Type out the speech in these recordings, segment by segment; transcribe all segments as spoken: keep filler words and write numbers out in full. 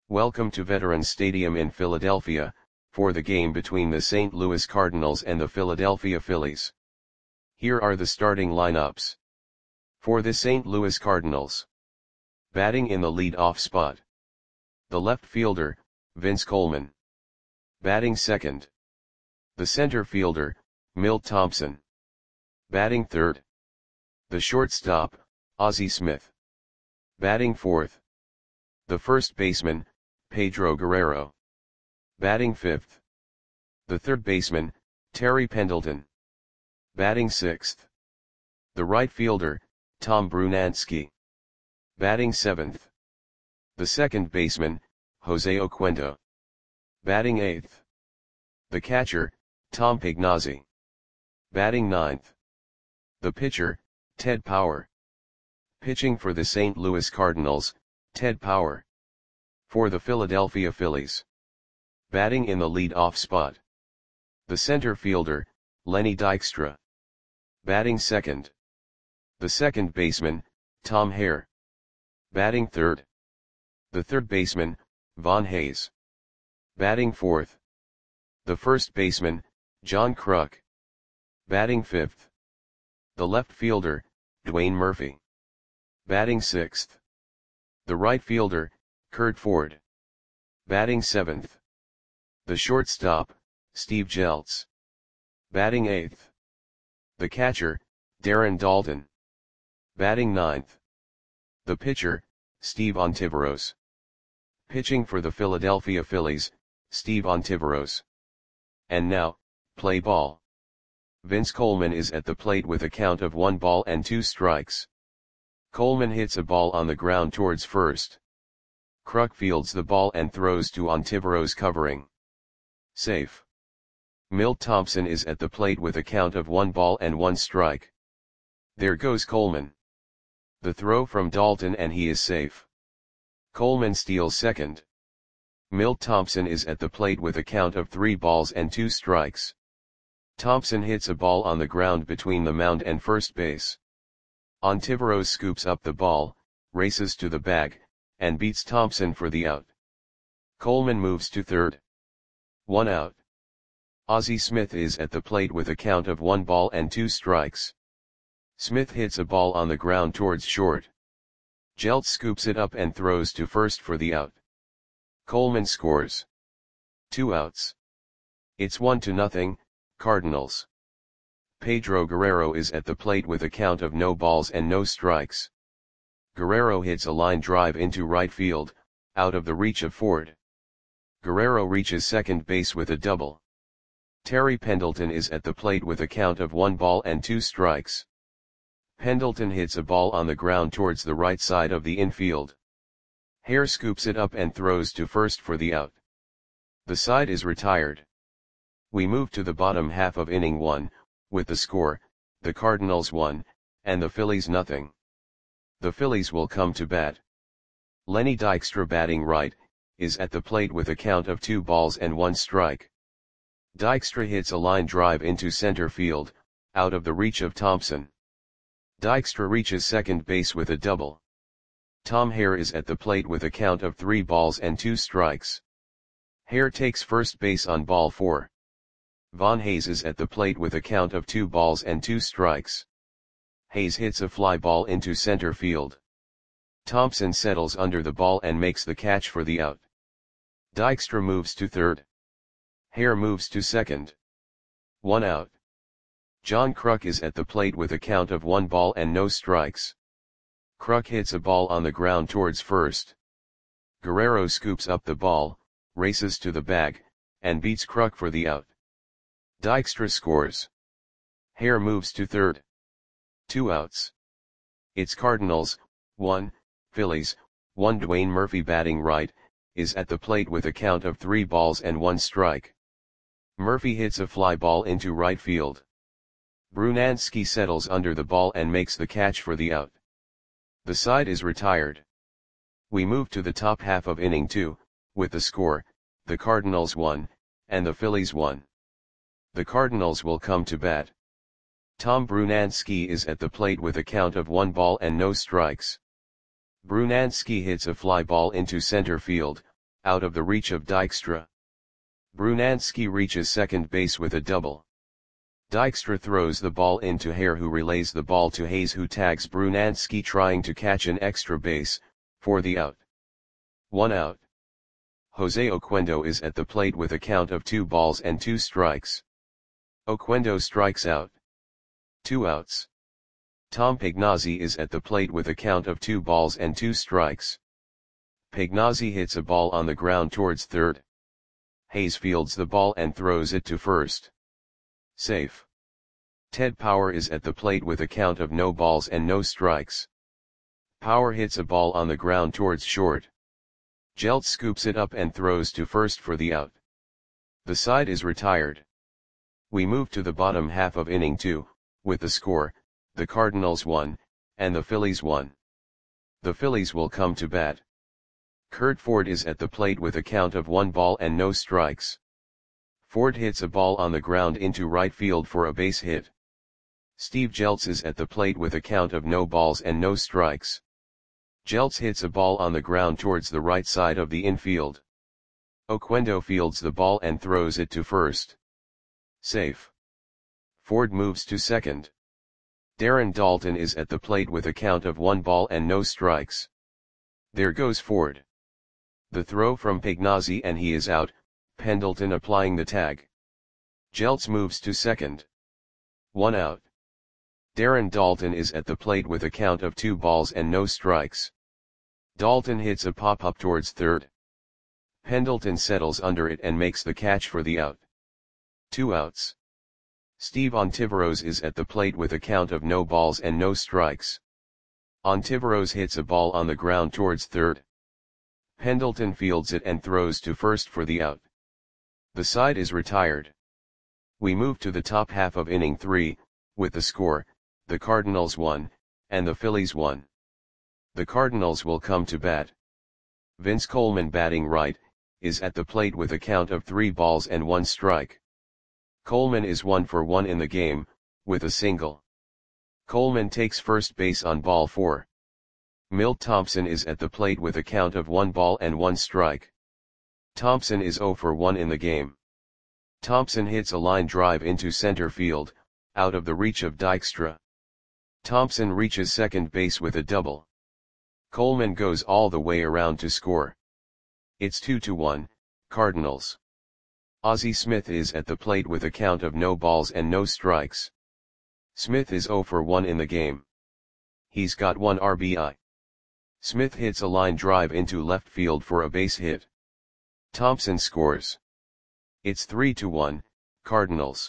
Welcome to Veterans Stadium in Philadelphia, for the game between the Saint Louis Cardinals and the Philadelphia Phillies. Here are the starting lineups. For the Saint Louis Cardinals. Batting in the lead-off spot. The left fielder, Vince Coleman. Batting second. The center fielder, Milt Thompson. Batting third. The shortstop, Ozzie Smith. Batting fourth. The first baseman, Pedro Guerrero. Batting fifth. The third baseman, Terry Pendleton. Batting sixth. The right fielder, Tom Brunansky. Batting seventh. The second baseman, Jose Oquendo. Batting eighth. The catcher, Tom Pignazzi. Batting ninth. The pitcher, Ted Power. Pitching for the Saint Louis Cardinals, Ted Power. For the Philadelphia Phillies. Batting in the lead-off spot. The center fielder, Lenny Dykstra. Batting second. The second baseman, Tom Hare. Batting third. The third baseman, Von Hayes. Batting fourth. The first baseman, John Kruk. Batting fifth. The left fielder, Dwayne Murphy. Batting sixth. The right fielder, Curt Ford. Batting seventh. The shortstop, Steve Jeltz. Batting eighth. The catcher, Darren Daulton. Batting ninth. The pitcher, Steve Ontiveros. Pitching for the Philadelphia Phillies, Steve Ontiveros. And now, play ball. Vince Coleman is at the plate with a count of one ball and two strikes. Coleman hits a ball on the ground towards first. Kruk fields the ball and throws to Ontiveros covering. Safe. Milt Thompson is at the plate with a count of one ball and one strike. There goes Coleman. The throw from Daulton and he is safe. Coleman steals second. Milt Thompson is at the plate with a count of three balls and two strikes. Thompson hits a ball on the ground between the mound and first base. Ontiveros scoops up the ball, races to the bag, and beats Thompson for the out. Coleman moves to third. One out. Ozzie Smith is at the plate with a count of one ball and two strikes. Smith hits a ball on the ground towards short. Jeltz scoops it up and throws to first for the out. Coleman scores. Two outs. It's one to nothing, Cardinals. Pedro Guerrero is at the plate with a count of no balls and no strikes. Guerrero hits a line drive into right field, out of the reach of Ford. Guerrero reaches second base with a double. Terry Pendleton is at the plate with a count of one ball and two strikes. Pendleton hits a ball on the ground towards the right side of the infield. Hare scoops it up and throws to first for the out. The side is retired. We move to the bottom half of inning one, with the score, the Cardinals one, and the Phillies nothing. The Phillies will come to bat. Lenny Dykstra batting right, is at the plate with a count of two balls and one strike. Dykstra hits a line drive into center field, out of the reach of Thompson. Dykstra reaches second base with a double. Tom Hare is at the plate with a count of three balls and two strikes. Hare takes first base on ball four. Von Hayes is at the plate with a count of two balls and two strikes. Hayes hits a fly ball into center field. Thompson settles under the ball and makes the catch for the out. Dykstra moves to third. Hare moves to second. One out. John Kruk is at the plate with a count of one ball and no strikes. Kruk hits a ball on the ground towards first. Guerrero scoops up the ball, races to the bag, and beats Kruk for the out. Dykstra scores. Hare moves to third. Two outs. It's Cardinals, one, Phillies, one. Dwayne Murphy batting right, is at the plate with a count of three balls and one strike. Murphy hits a fly ball into right field. Brunansky settles under the ball and makes the catch for the out. The side is retired. We move to the top half of inning two, with the score, the Cardinals one, and the Phillies one. The Cardinals will come to bat. Tom Brunansky is at the plate with a count of one ball and no strikes. Brunansky hits a fly ball into center field, out of the reach of Dykstra. Brunansky reaches second base with a double. Dykstra throws the ball into Hare, who relays the ball to Hayes, who tags Brunansky trying to catch an extra base, for the out. One out. Jose Oquendo is at the plate with a count of two balls and two strikes. Oquendo strikes out. Two outs. Tom Pagnozzi is at the plate with a count of two balls and two strikes. Pagnozzi hits a ball on the ground towards third. Hayes fields the ball and throws it to first. Safe. Ted Power is at the plate with a count of no balls and no strikes. Power hits a ball on the ground towards short. Jeltz scoops it up and throws to first for the out. The side is retired. We move to the bottom half of inning two, with the score, the Cardinals won, and the Phillies won. The Phillies will come to bat. Kurt Ford is at the plate with a count of one ball and no strikes. Ford hits a ball on the ground into right field for a base hit. Steve Jeltz is at the plate with a count of no balls and no strikes. Jeltz hits a ball on the ground towards the right side of the infield. Oquendo fields the ball and throws it to first. Safe. Ford moves to second. Darren Daulton is at the plate with a count of one ball and no strikes. There goes Ford. The throw from Pagnozzi and he is out, Pendleton applying the tag. Jeltz moves to second. One out. Darren Daulton is at the plate with a count of two balls and no strikes. Daulton hits a pop-up towards third. Pendleton settles under it and makes the catch for the out. Two outs. Steve Ontiveros is at the plate with a count of no balls and no strikes. Ontiveros hits a ball on the ground towards third. Pendleton fields it and throws to first for the out. The side is retired. We move to the top half of inning three, with the score, the Cardinals won, and the Phillies won. The Cardinals will come to bat. Vince Coleman, batting right, is at the plate with a count of three balls and one strike. Coleman is one for one in the game, with a single. Coleman takes first base on ball four. Milt Thompson is at the plate with a count of one ball and one strike. Thompson is zero for one in the game. Thompson hits a line drive into center field, out of the reach of Dykstra. Thompson reaches second base with a double. Coleman goes all the way around to score. It's two to one, Cardinals. Ozzie Smith is at the plate with a count of no balls and no strikes. Smith is zero for one in the game. He's got one R B I. Smith hits a line drive into left field for a base hit. Thompson scores. It's three to one, Cardinals.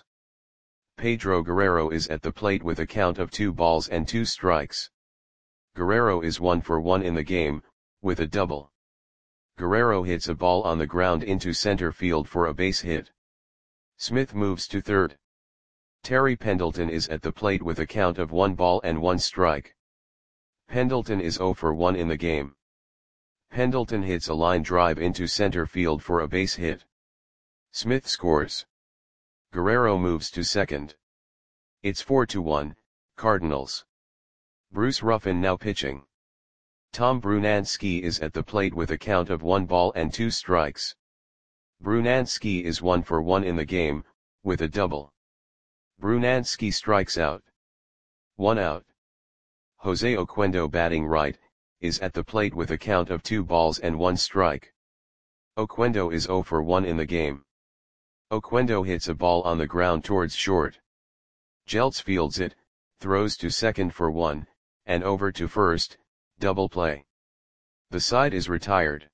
Pedro Guerrero is at the plate with a count of two balls and two strikes. Guerrero is one for one in the game, with a double. Guerrero hits a ball on the ground into center field for a base hit. Smith moves to third. Terry Pendleton is at the plate with a count of one ball and one strike. Pendleton is zero for one in the game. Pendleton hits a line drive into center field for a base hit. Smith scores. Guerrero moves to second. It's four to one, Cardinals. Bruce Ruffin now pitching. Tom Brunansky is at the plate with a count of one ball and two strikes. Brunansky is one for one in the game, with a double. Brunansky strikes out. One out. Jose Oquendo, batting right, is at the plate with a count of two balls and one strike. Oquendo is zero for one in the game. Oquendo hits a ball on the ground towards short. Jeltz fields it, throws to second for one, and over to first, double play. The side is retired.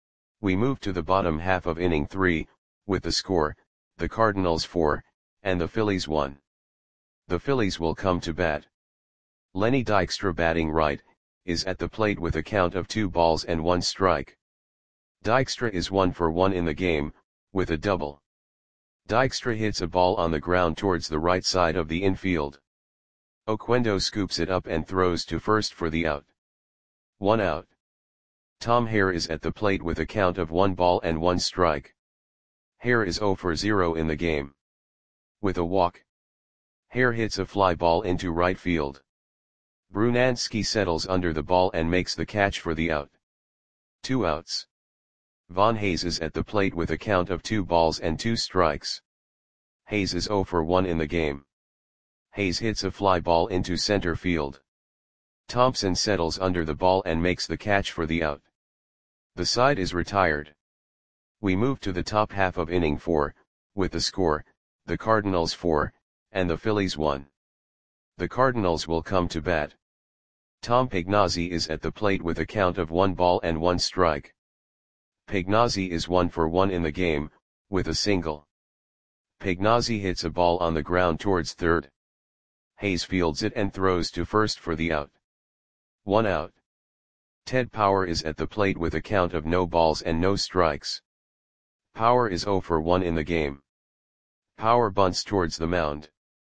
We move to the bottom half of inning three, with the score, the Cardinals four, and the Phillies one. The Phillies will come to bat. Lenny Dykstra, batting right, is at the plate with a count of two balls and one strike. Dykstra is one for one in the game, with a double. Dykstra hits a ball on the ground towards the right side of the infield. Oquendo scoops it up and throws to first for the out. One out. Tom Hare is at the plate with a count of one ball and one strike. Hare is zero for zero in the game. With a walk. Hare hits a fly ball into right field. Brunansky settles under the ball and makes the catch for the out. Two outs. Von Hayes is at the plate with a count of two balls and two strikes. Hayes is zero for one in the game. Hayes hits a fly ball into center field. Thompson settles under the ball and makes the catch for the out. The side is retired. We move to the top half of inning four, with the score, the Cardinals four, and the Phillies one. The Cardinals will come to bat. Tom Pagnozzi is at the plate with a count of one ball and one strike. Pagnozzi is one for one in the game, with a single. Pagnozzi hits a ball on the ground towards third. Hayes fields it and throws to first for the out. One out. Ted Power is at the plate with a count of no balls and no strikes. Power is zero for one in the game. Power bunts towards the mound.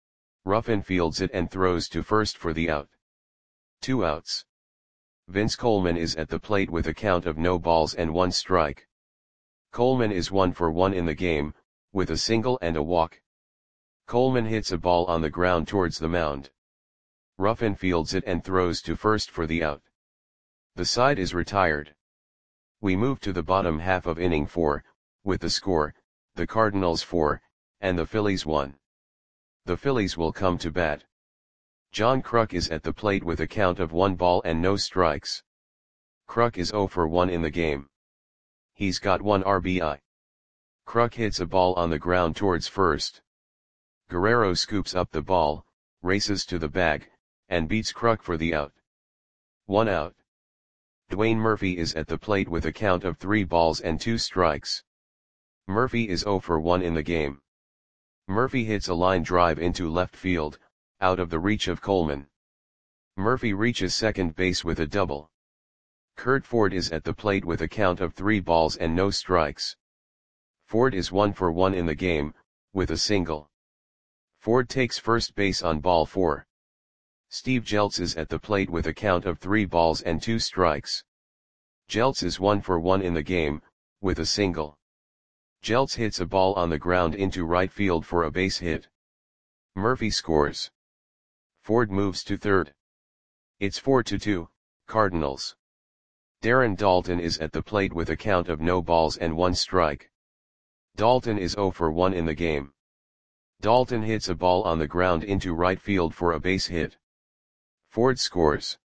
Ruffin fields it and throws to first for the out. Two outs. Vince Coleman is at the plate with a count of no balls and one strike. Coleman is one for one in the game, with a single and a walk. Coleman hits a ball on the ground towards the mound. Ruffin fields it and throws to first for the out. The side is retired. We move to the bottom half of inning four, with the score, the Cardinals four, and the Phillies one. The Phillies will come to bat. John Kruk is at the plate with a count of one ball and no strikes. Kruk is zero for one in the game. He's got one R B I. Kruk hits a ball on the ground towards first. Guerrero scoops up the ball, races to the bag, and beats Kruk for the out. One out. Dwayne Murphy is at the plate with a count of three balls and two strikes. Murphy is zero for one in the game. Murphy hits a line drive into left field, out of the reach of Coleman. Murphy reaches second base with a double. Kurt Ford is at the plate with a count of three balls and no strikes. Ford is one for one in the game, with a single. Ford takes first base on ball four. Steve Jeltz is at the plate with a count of three balls and two strikes. Jeltz is one for one in the game, with a single. Jeltz hits a ball on the ground into right field for a base hit. Murphy scores. Ford moves to third. It's four to two, Cardinals. Darren Daulton is at the plate with a count of no balls and one strike. Daulton is zero for one in the game. Daulton hits a ball on the ground into right field for a base hit. Ford scores.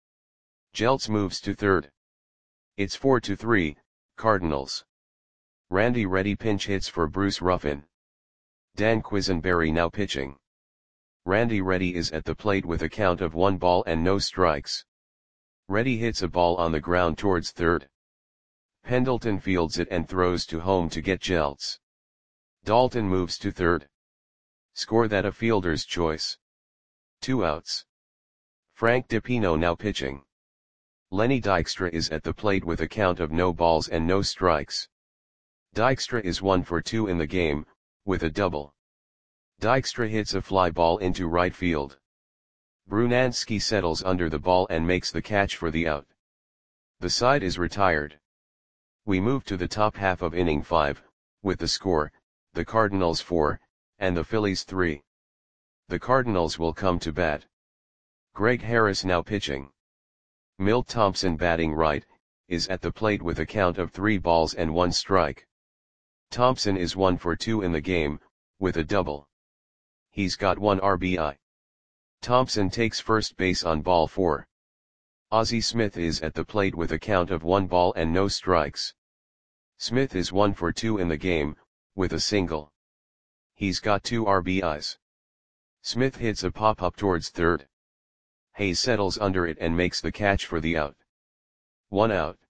Jeltz moves to third. It's four to three, Cardinals. Randy Reddy pinch hits for Bruce Ruffin. Dan Quisenberry now pitching. Randy Reddy is at the plate with a count of one ball and no strikes. Reddy hits a ball on the ground towards third. Pendleton fields it and throws to home to get Jeltz. Daulton moves to third. Score that a fielder's choice. Two outs. Frank DiPino now pitching. Lenny Dykstra is at the plate with a count of no balls and no strikes. Dykstra is one for two in the game, with a double. Dykstra hits a fly ball into right field. Brunansky settles under the ball and makes the catch for the out. The side is retired. We move to the top half of inning five, with the score, the Cardinals four, and the Phillies three. The Cardinals will come to bat. Greg Harris now pitching. Milt Thompson batting right, is at the plate with a count of three balls and one strike. Thompson is one for two in the game, with a double. He's got one R B I. Thompson takes first base on ball four. Ozzie Smith is at the plate with a count of one ball and no strikes. Smith is one for two in the game, with a single. He's got two R B Is. Smith hits a pop-up towards third. Hayes settles under it and makes the catch for the out. One out.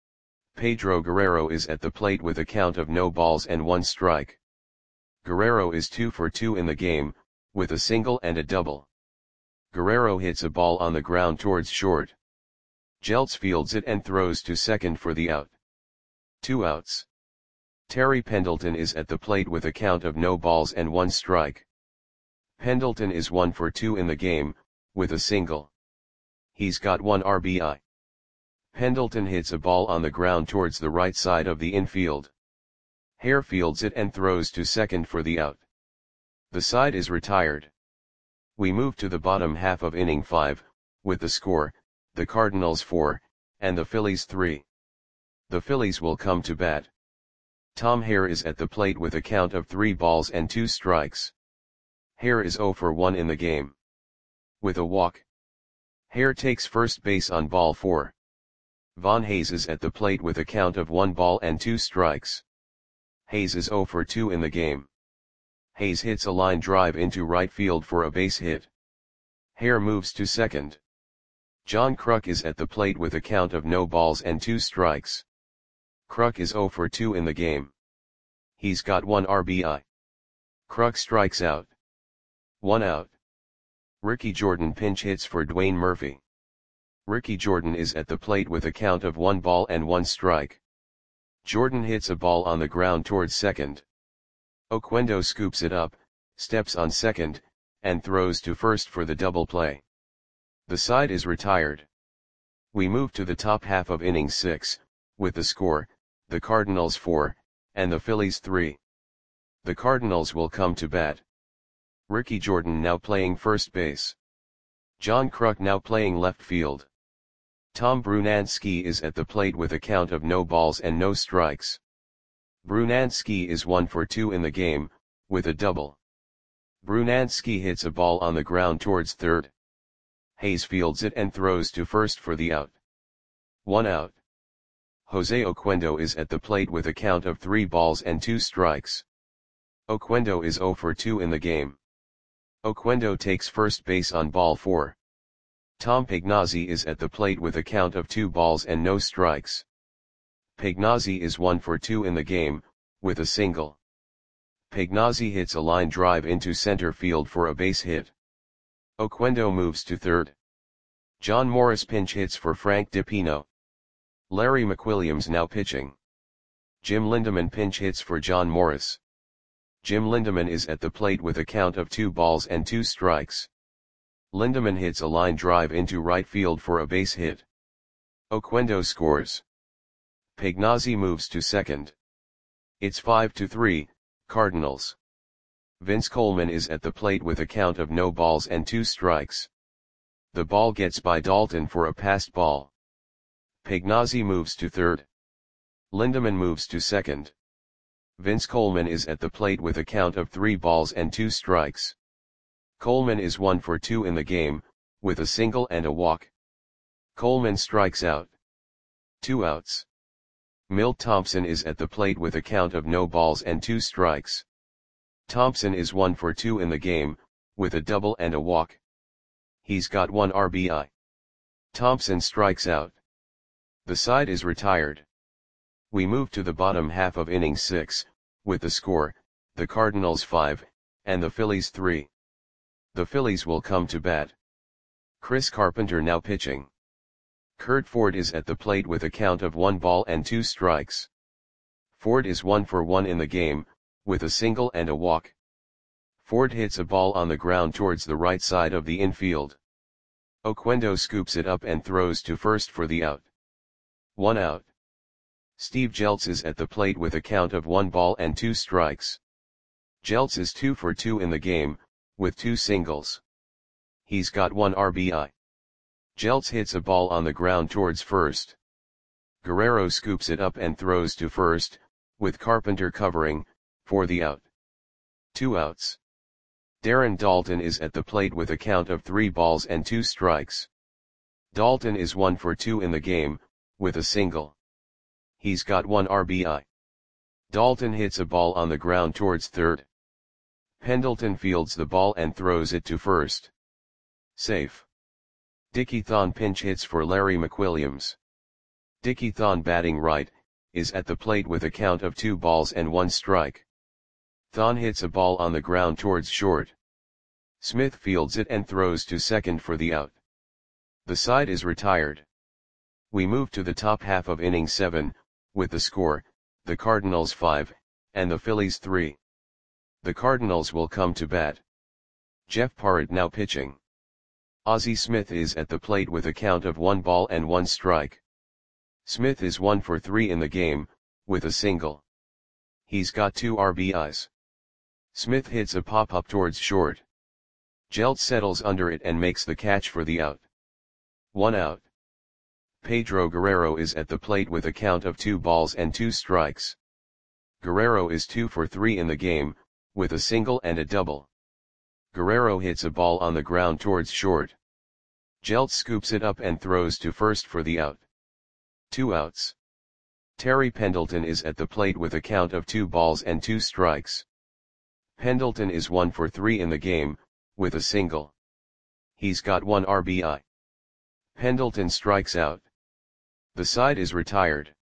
Pedro Guerrero is at the plate with a count of no balls and one strike. Guerrero is two for two in the game, with a single and a double. Guerrero hits a ball on the ground towards short. Jeltz fields it and throws to second for the out. Two outs. Terry Pendleton is at the plate with a count of no balls and one strike. Pendleton is one for two in the game, with a single. He's got one R B I. Pendleton hits a ball on the ground towards the right side of the infield. Hare fields it and throws to second for the out. The side is retired. We move to the bottom half of inning five, with the score, the Cardinals four, and the Phillies three. The Phillies will come to bat. Tom Hare is at the plate with a count of three balls and two strikes. Hare is zero for one in the game. With a walk. Hare takes first base on ball four. Von Hayes is at the plate with a count of one ball and two strikes. Hayes is zero for two in the game. Hayes hits a line drive into right field for a base hit. Hare moves to second. John Kruk is at the plate with a count of no balls and two strikes. Kruk is zero for two in the game. He's got one R B I. Kruk strikes out. One out. Ricky Jordan pinch hits for Dwayne Murphy. Ricky Jordan is at the plate with a count of one ball and one strike. Jordan hits a ball on the ground towards second. Oquendo scoops it up, steps on second, and throws to first for the double play. The side is retired. We move to the top half of inning six, with the score, the Cardinals four, and the Phillies three. The Cardinals will come to bat. Ricky Jordan now playing first base. John Kruk now playing left field. Tom Brunansky is at the plate with a count of no balls and no strikes. Brunansky is one for two in the game, with a double. Brunansky hits a ball on the ground towards third. Hayes fields it and throws to first for the out. One out. Jose Oquendo is at the plate with a count of three balls and two strikes. Oquendo is zero for two in the game. Oquendo takes first base on ball four. Tom Pagnozzi is at the plate with a count of two balls and no strikes. Pagnozzi is one for two in the game, with a single. Pagnozzi hits a line drive into center field for a base hit. Oquendo moves to third. John Morris pinch hits for Frank DiPino. Larry McWilliams now pitching. Jim Lindeman pinch hits for John Morris. Jim Lindeman is at the plate with a count of two balls and two strikes. Lindeman hits a line drive into right field for a base hit. Oquendo scores. Pagnozzi moves to second. It's five to three, Cardinals. Vince Coleman is at the plate with a count of no balls and two strikes. The ball gets by Dalton for a passed ball. Pagnozzi moves to third. Lindeman moves to second. Vince Coleman is at the plate with a count of three balls and two strikes. Coleman is one for two in the game, with a single and a walk. Coleman strikes out. Two outs. Milt Thompson is at the plate with a count of no balls and two strikes. Thompson is one for two in the game, with a double and a walk. He's got one R B I. Thompson strikes out. The side is retired. We move to the bottom half of inning six, with the score, the Cardinals five, and the Phillies three. The Phillies will come to bat. Chris Carpenter now pitching. Kurt Ford is at the plate with a count of one ball and two strikes. Ford is one for one in the game, with a single and a walk. Ford hits a ball on the ground towards the right side of the infield. Oquendo scoops it up and throws to first for the out. One out. Steve Jeltz is at the plate with a count of one ball and two strikes. Jeltz is two for two in the game, with two singles. He's got one R B I. Jeltz hits a ball on the ground towards first. Guerrero scoops it up and throws to first, with Carpenter covering, for the out. Two outs. Darren Daulton is at the plate with a count of three balls and two strikes. Daulton is one for two in the game, with a single. He's got one R B I. Daulton hits a ball on the ground towards third. Pendleton fields the ball and throws it to first. Safe. Dickie Thon pinch hits for Larry McWilliams. Dickie Thon batting right, is at the plate with a count of two balls and one strike. Thon hits a ball on the ground towards short. Smith fields it and throws to second for the out. The side is retired. We move to the top half of inning seven, with the score, the Cardinals five, and the Phillies three. The Cardinals will come to bat. Jeff Parrott now pitching. Ozzie Smith is at the plate with a count of one ball and one strike. Smith is one for three in the game, with a single. He's got two R B Is. Smith hits a pop-up towards short. Jeltz settles under it and makes the catch for the out. One out. Pedro Guerrero is at the plate with a count of two balls and two strikes. Guerrero is two for three in the game, with a single and a double. Guerrero hits a ball on the ground towards short. Jeltz scoops it up and throws to first for the out. Two outs. Terry Pendleton is at the plate with a count of two balls and two strikes. Pendleton is one for three in the game, with a single. He's got one R B I. Pendleton strikes out. The side is retired.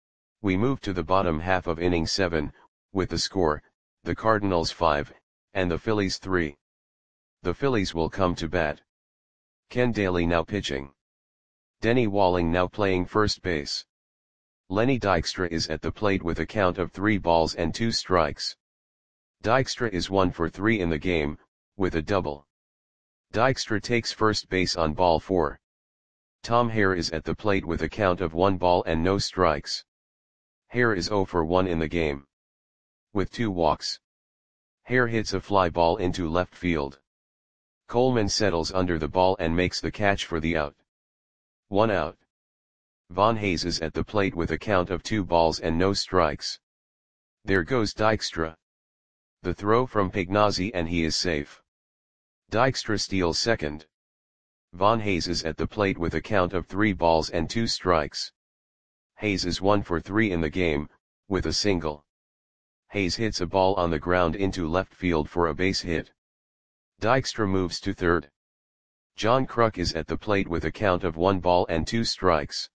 We move to the bottom half of inning seven, with the score, the Cardinals five, and the Phillies three. The Phillies will come to bat. Ken Daly now pitching. Denny Walling now playing first base. Lenny Dykstra is at the plate with a count of three balls and two strikes. Dykstra is one for three in the game, with a double. Dykstra takes first base on ball four. Tom Hare is at the plate with a count of one ball and no strikes. Hare is zero for one in the game. With two walks. Hare hits a fly ball into left field. Coleman settles under the ball and makes the catch for the out. One out. Von Hayes is at the plate with a count of two balls and no strikes. There goes Dykstra. The throw from Pignazzi and he is safe. Dykstra steals second. Von Hayes is at the plate with a count of three balls and two strikes. Hayes is one for three in the game, with a single. Hayes hits a ball on the ground into left field for a base hit. Dykstra moves to third. John Kruk is at the plate with a count of one ball and two strikes.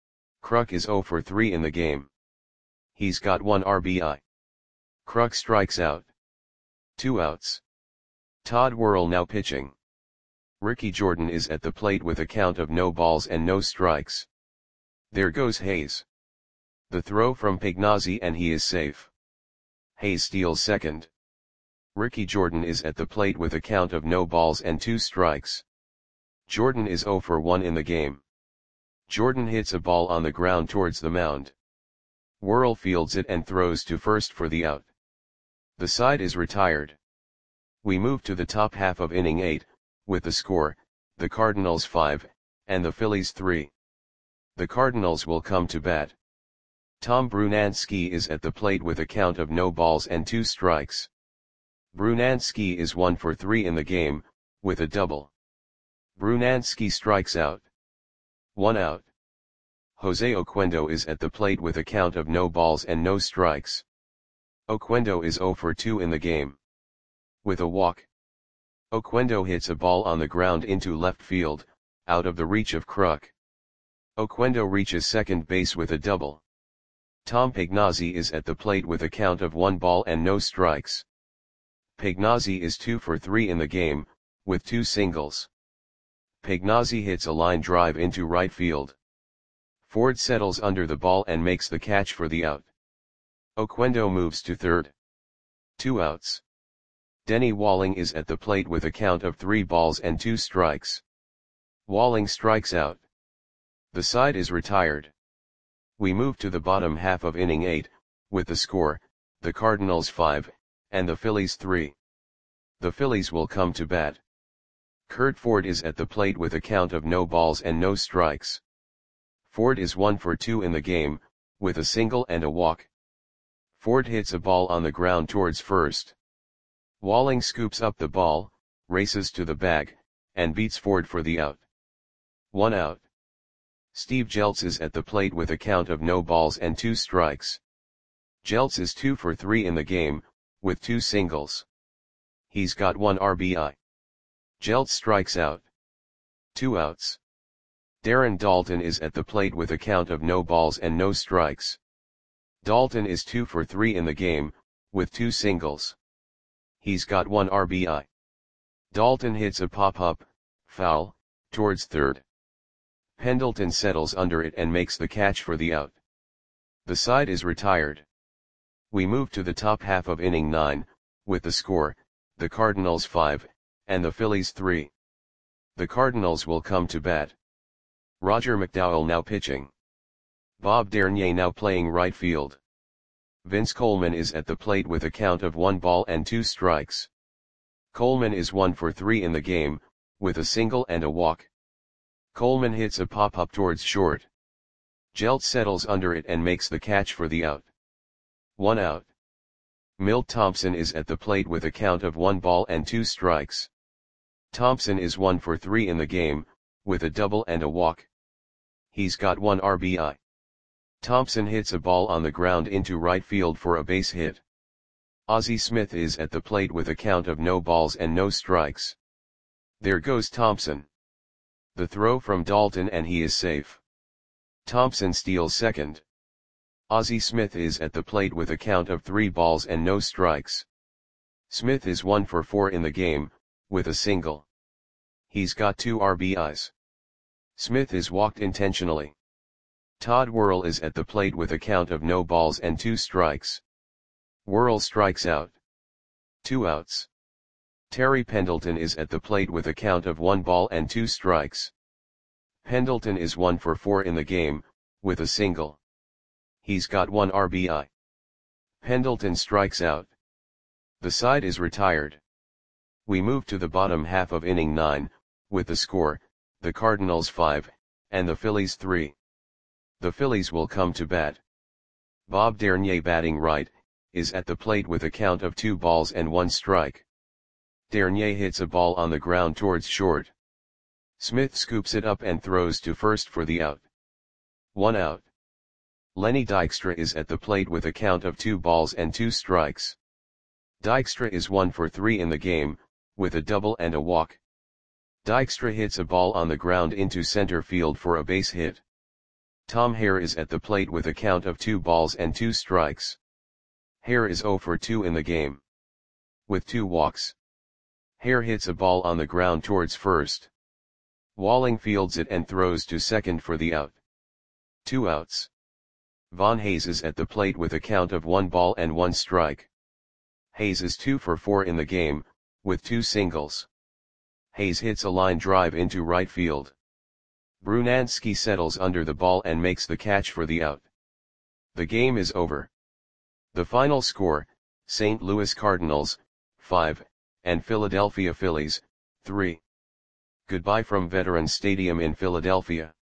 Kruk is zero for three in the game. He's got one R B I. Kruk strikes out. Two outs. Todd Worrell now pitching. Ricky Jordan is at the plate with a count of no balls and no strikes. There goes Hayes. The throw from Pignazzi and he is safe. Hayes steals second. Ricky Jordan is at the plate with a count of no balls and two strikes. Jordan is zero for one in the game. Jordan hits a ball on the ground towards the mound. Worrell fields it and throws to first for the out. The side is retired. We move to the top half of inning eight, with the score, the Cardinals five, and the Phillies three. The Cardinals will come to bat. Tom Brunansky is at the plate with a count of no balls and two strikes. Brunansky is one for three in the game, with a double. Brunansky strikes out. One out. Jose Oquendo is at the plate with a count of no balls and no strikes. Oquendo is zero for two in the game. With a walk. Oquendo hits a ball on the ground into left field, out of the reach of Kruk. Oquendo reaches second base with a double. Tom Pignazzi is at the plate with a count of one ball and no strikes. Pignazzi is two for three in the game, with two singles. Pignazzi hits a line drive into right field. Ford settles under the ball and makes the catch for the out. Oquendo moves to third. Two outs. Denny Walling is at the plate with a count of three balls and two strikes. Walling strikes out. The side is retired. We move to the bottom half of inning eight, with the score, the Cardinals five, and the Phillies three. The Phillies will come to bat. Kurt Ford is at the plate with a count of no balls and no strikes. Ford is one for two in the game, with a single and a walk. Ford hits a ball on the ground towards first. Walling scoops up the ball, races to the bag, and beats Ford for the out. One out. Steve Jeltz is at the plate with a count of no balls and two strikes. Jeltz is two for three in the game, with two singles. He's got one R B I. Jeltz strikes out. Two outs. Darren Daulton is at the plate with a count of no balls and no strikes. Daulton is two for three in the game, with two singles. He's got one R B I. Daulton hits a pop-up, foul, towards third. Pendleton settles under it and makes the catch for the out. The side is retired. We move to the top half of inning nine, with the score, the Cardinals five, and the Phillies three. The Cardinals will come to bat. Roger McDowell now pitching. Bob Dernier now playing right field. Vince Coleman is at the plate with a count of one ball and two strikes. Coleman is one for three in the game, with a single and a walk. Coleman hits a pop-up towards short. Jeltz settles under it and makes the catch for the out. One out. Milt Thompson is at the plate with a count of one ball and two strikes. Thompson is one for three in the game, with a double and a walk. He's got one R B I. Thompson hits a ball on the ground into right field for a base hit. Ozzie Smith is at the plate with a count of no balls and no strikes. There goes Thompson. The throw from Dalton and he is safe. Thompson steals second. Ozzie Smith is at the plate with a count of three balls and no strikes. Smith is one for four in the game, with a single. He's got two R B Is. Smith is walked intentionally. Todd Worrell is at the plate with a count of no balls and two strikes. Worrell strikes out. Two outs. Terry Pendleton is at the plate with a count of one ball and two strikes. Pendleton is one for four in the game, with a single. He's got one R B I. Pendleton strikes out. The side is retired. We move to the bottom half of inning nine, with the score, the Cardinals five, and the Phillies three. The Phillies will come to bat. Bob Dernier, batting right, is at the plate with a count of two balls and one strike. Dernier hits a ball on the ground towards short. Smith scoops it up and throws to first for the out. One out. Lenny Dykstra is at the plate with a count of two balls and two strikes. Dykstra is one for three in the game, with a double and a walk. Dykstra hits a ball on the ground into center field for a base hit. Tom Hare is at the plate with a count of two balls and two strikes. Hare is zero for two in the game. With two walks. Hare hits a ball on the ground towards first. Walling fields it and throws to second for the out. Two outs. Von Hayes is at the plate with a count of one ball and one strike. Hayes is two for four in the game, with two singles. Hayes hits a line drive into right field. Brunansky settles under the ball and makes the catch for the out. The game is over. The final score, Saint Louis Cardinals, five, and Philadelphia Phillies, three. Goodbye from Veterans Stadium in Philadelphia.